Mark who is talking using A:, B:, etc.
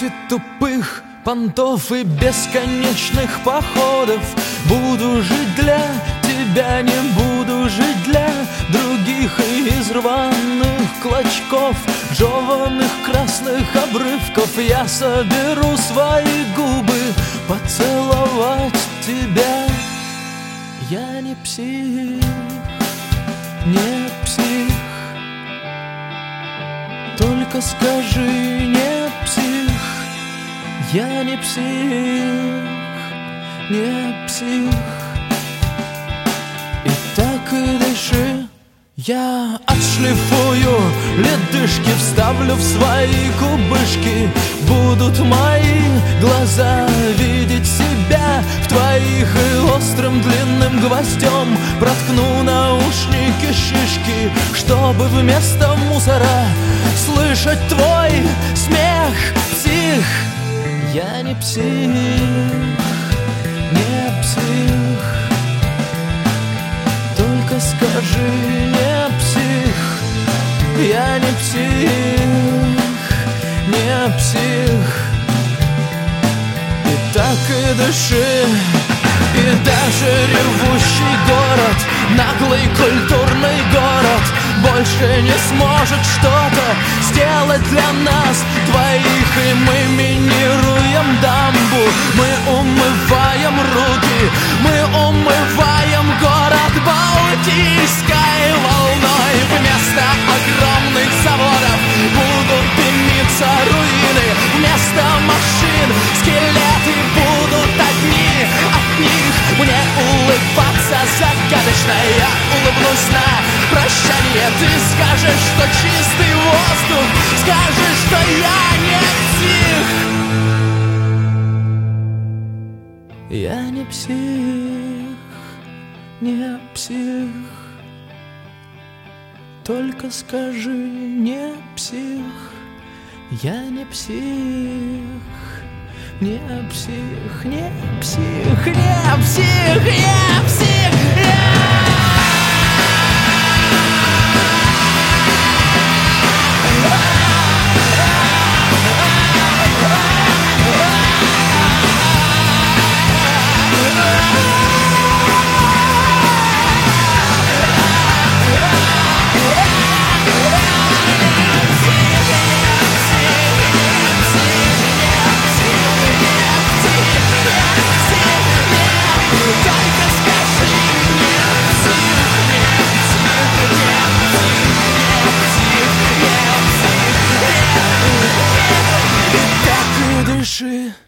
A: Хватит тупых понтов и бесконечных походов. Буду жить для тебя, не буду жить для других. И из рваных клочков, жеванных красных обрывков я соберу свои губы поцеловать тебя. Я не псих, не псих. Только скажи, не псих. Я не псих, не псих. И так и дыши. Я отшлифую ледышки, вставлю в свои кубышки. Будут мои глаза видеть себя в твоих, и острым длинным гвоздем проткну наушники шишки, чтобы вместо мусора слышать твой смех. Псих, я не псих, не псих. Только скажи, не псих. Я не псих, не псих. И так и дыши. И даже ревущий город, наглый культурный город, больше не сможет что-то сделать для нас двоих. И мы минируем дамбу, мы умываем руки, мы умываем город Балтийской волной. Вместо огромных заводов будут дымиться руины, вместо машин скелеты будут одни. От них мне улыбаться загадочно. Я улыбнусь на прощание. Ты скажешь, что чистый воздух, скажешь, что я не псих. Я не псих, не псих. Только скажи, не псих. Я не псих, не псих, не псих, не псих, не псих, дыши.